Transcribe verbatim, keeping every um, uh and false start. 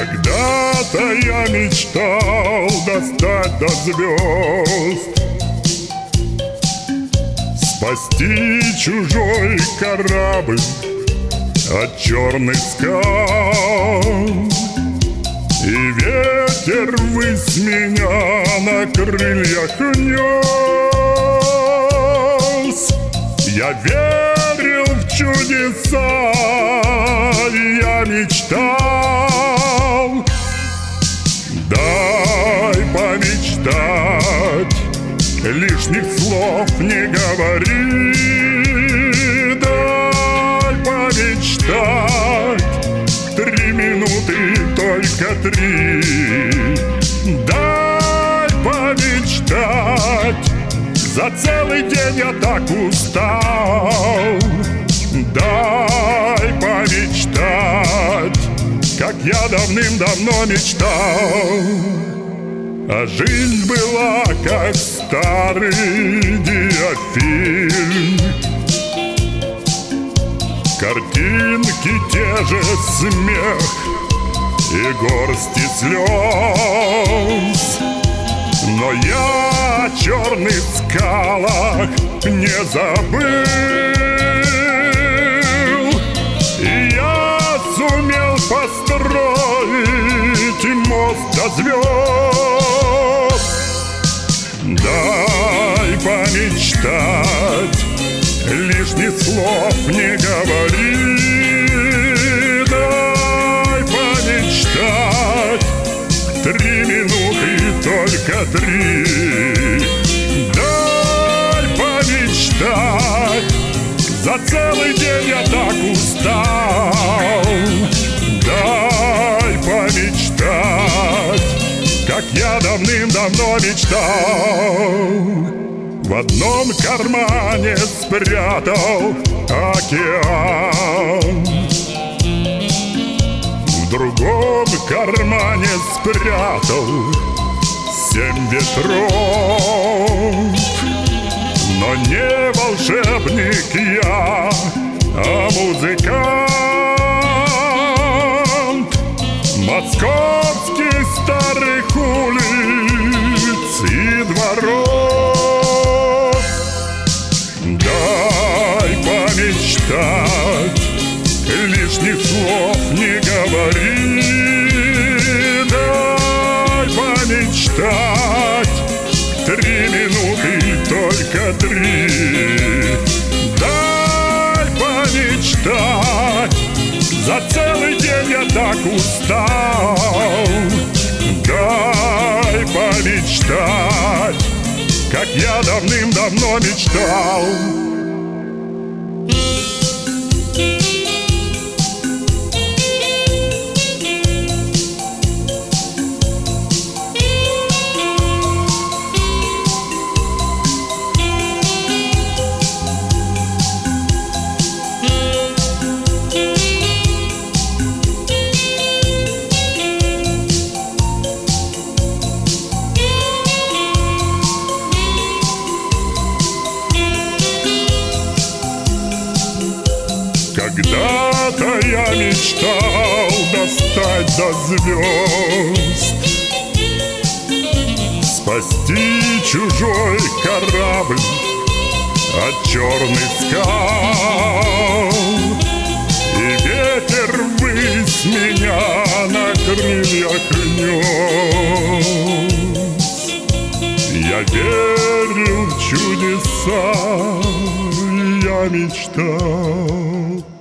Когда-то я мечтал достать до звезд, спасти чужой корабль от черных скал. И ветер ввысь меня на крыльях нес. Я верил в чудеса, я мечтал. Дай помечтать, лишних слов не говори. Дай помечтать, три минуты, только три. Дай помечтать, за целый день я так устал. Дай помечтать, как я давным-давно мечтал. А жизнь была как старый диафильм. Картинки те же, смех и горсти слез. Но я о черных скалах не забыл. И я сумел построить мост до звезд. Дай помечтать, лишних слов не говори. Дай помечтать, три минуты, только три. Дай помечтать, за целый день я так устал. Дай помечтать, как я давным-давно мечтал. В одном кармане спрятал океан, в другом кармане спрятал семь ветров. Но не волшебник я, а музыкант московских старых улиц и дворов. Дай помечтать, лишних слов не говори. Дай помечтать, три минуты, только три. Дай помечтать, за целый день я так устал. Дай помечтать, как я давным-давно мечтал. Когда-то я мечтал достать до звезд, спасти чужой корабль от черных скал. И ветер ввысь меня на крыльях нес. Я верил в чудеса, я мечтал.